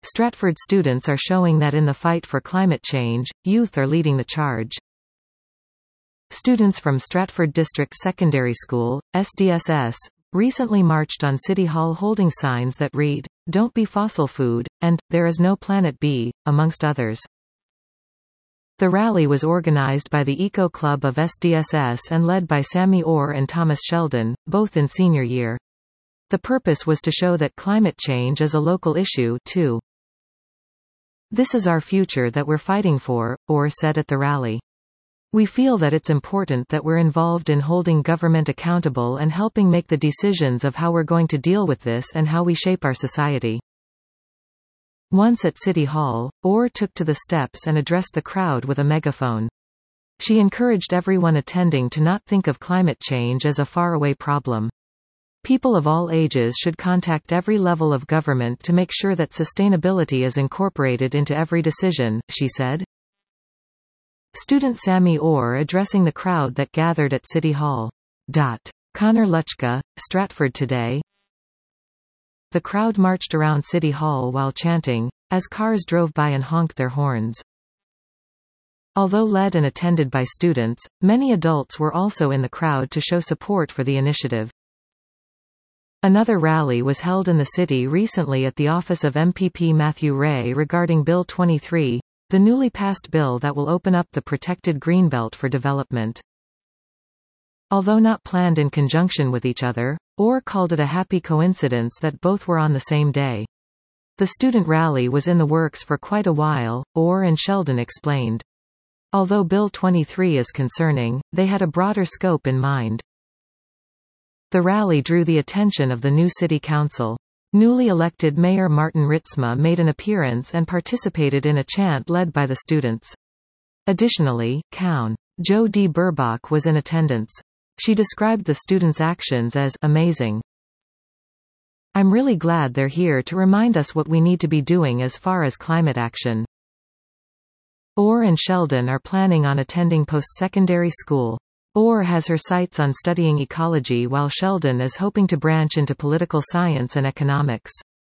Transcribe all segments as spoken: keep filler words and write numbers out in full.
Stratford students are showing that in the fight for climate change, youth are leading the charge. Students from Stratford District Secondary School, S D S S, recently marched on City Hall holding signs that read, "Don't be fossil food," and, "There is no planet B," amongst others. The rally was organized by the Eco Club of S D S S and led by Sammy Orr and Thomas Sheldon, both in senior year. The purpose was to show that climate change is a local issue, too. "This is our future that we're fighting for," Orr said at the rally. "We feel that it's important that we're involved in holding government accountable and helping make the decisions of how we're going to deal with this and how we shape our society." Once at City Hall, Orr took to the steps and addressed the crowd with a megaphone. She encouraged everyone attending to not think of climate change as a faraway problem. People of all ages should contact every level of government to make sure that sustainability is incorporated into every decision, she said. Student Sammy Orr addressing the crowd that gathered at City Hall. Connor Luchka, Stratford Today. The crowd marched around City Hall while chanting, as cars drove by and honked their horns. Although led and attended by students, many adults were also in the crowd to show support for the initiative. Another rally was held in the city recently at the office of M P P Matthew Ray regarding Bill twenty-three, the newly passed bill that will open up the protected Greenbelt for development. Although not planned in conjunction with each other, Orr called it a happy coincidence that both were on the same day. The student rally was in the works for quite a while, Orr and Sheldon explained. Although Bill twenty-three is concerning, they had a broader scope in mind. The rally drew the attention of the new city council. Newly elected Mayor Martin Ritzma made an appearance and participated in a chant led by the students. Additionally, Coun. Jo D. Burbach was in attendance. She described the students' actions as amazing. "I'm really glad they're here to remind us what we need to be doing as far as climate action." Orr and Sheldon are planning on attending post-secondary school. Orr has her sights on studying ecology while Sheldon is hoping to branch into political science and economics.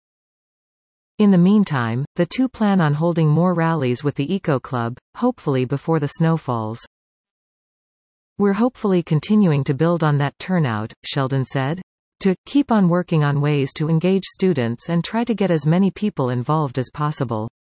In the meantime, the two plan on holding more rallies with the Eco Club, hopefully before the snow falls. "We're hopefully continuing to build on that turnout," Sheldon said. "To keep on working on ways to engage students and try to get as many people involved as possible."